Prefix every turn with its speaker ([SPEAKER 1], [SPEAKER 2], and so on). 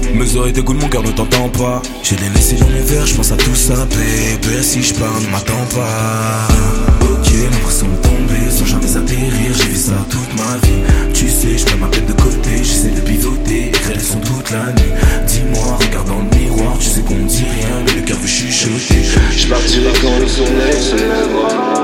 [SPEAKER 1] Mes oreilles dégoûtent, mon cœur ne t'entend pas. J'ai les laissés dans mes verres, j'pense à tout ça, bébé. Si j'parle, ne m'attends pas. Ok, l'impression de tomber sans jamais atterrir. J'ai vu ça toute ma vie. Tu sais, j'mets ma tête de côté, j'essaie de pivoter, écrire des sons toute la nuit. Dis-moi, regarde dans le miroir, tu sais qu'on dit rien, mais le cœur veut chuchoter.
[SPEAKER 2] J'partirai quand le soleil se lèvera.